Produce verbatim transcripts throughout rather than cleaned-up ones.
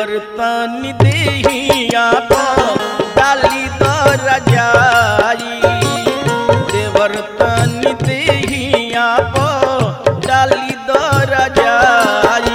देवर तनी देहिया पर डाली द रजाई देवर तनी देहिया पर डाली द रजाई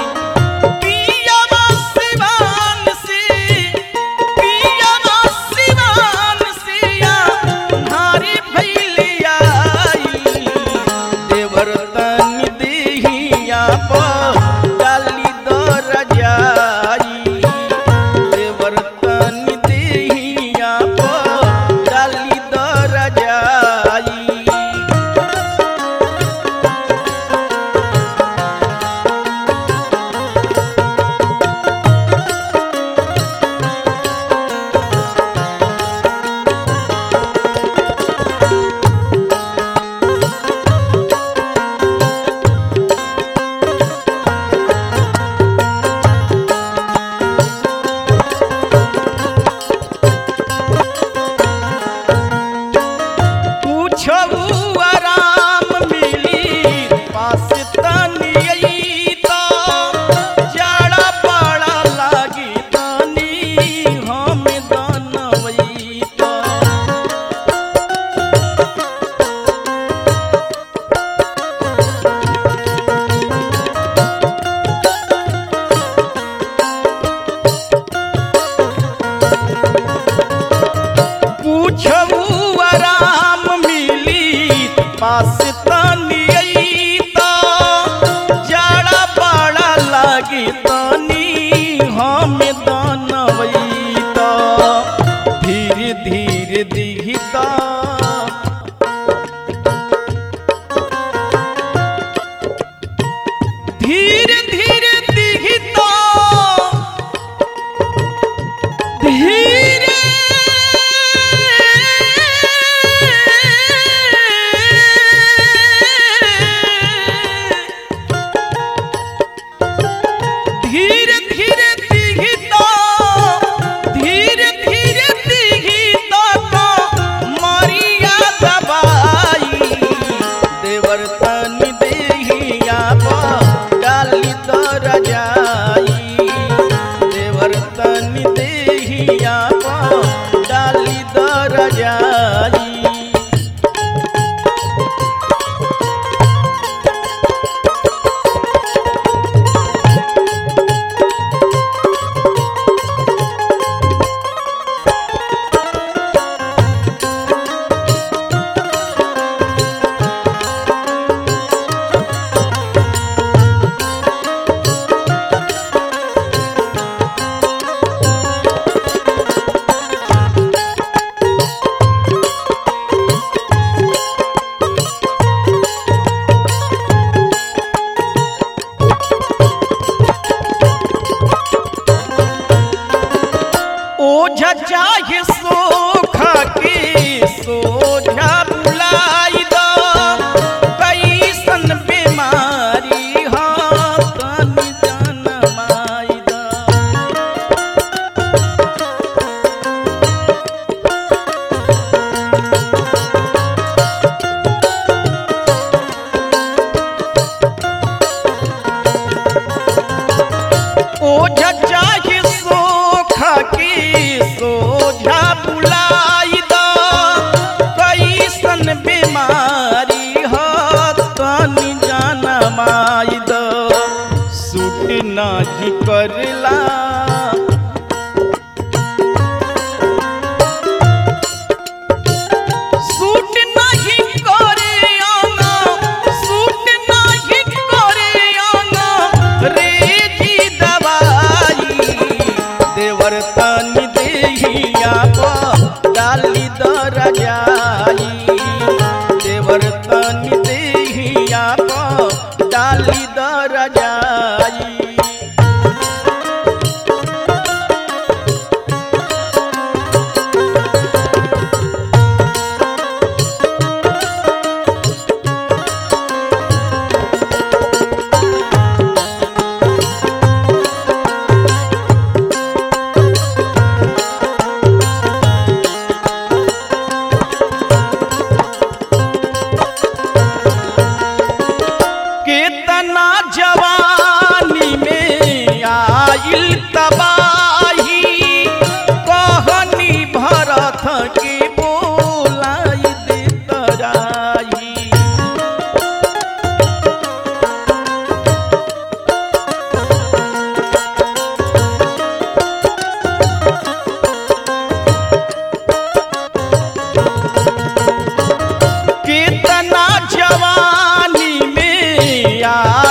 पास तनी अइता जाड़ा बड़ा लागी तनी हम दानवइता धीरे धीरे दिखता धीरे धीरे दिखता धीरे धीरे धीरे दिखता धीरे धीरे दिखता तो मरिया दबाई देवर तनी देहिया पर डाली द रजाई देवर तनी देहिया पर डाली द रजाई ओझा चाहे सोखा के सोझा बुलाई द कैसन बीमारी हाँ तनी जनमाई द ओझा चाहे सोखा के सोझा बुलाई द कैसन बीमारी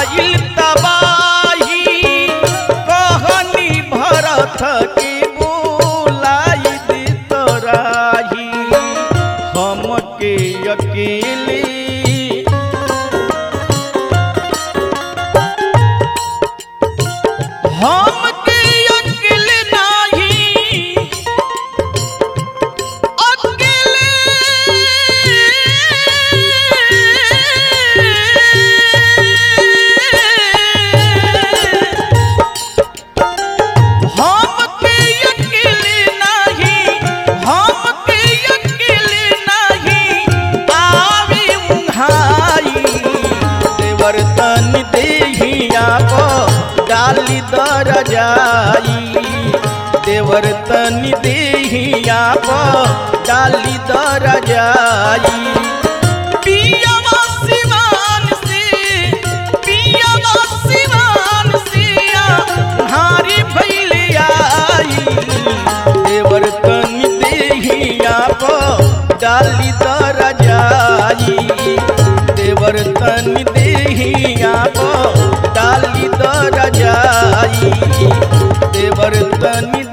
आइल तबाही कहनी भरत के बोलाई दे तराही हमके अकेले हमके अकेले नाही अकेले हमके अकेले नाही हमके अकेले नाही आवे उन्हाई देवर तन देहिया को डाली दर जाई देवर तन देहिया को डाली दर जाई पियावा सिवान से पियावा सिवान से हारी भइल आई देवर तन देहिया को डाली दर जाई देवर तन देहिया को डाली दर जाई देवर तन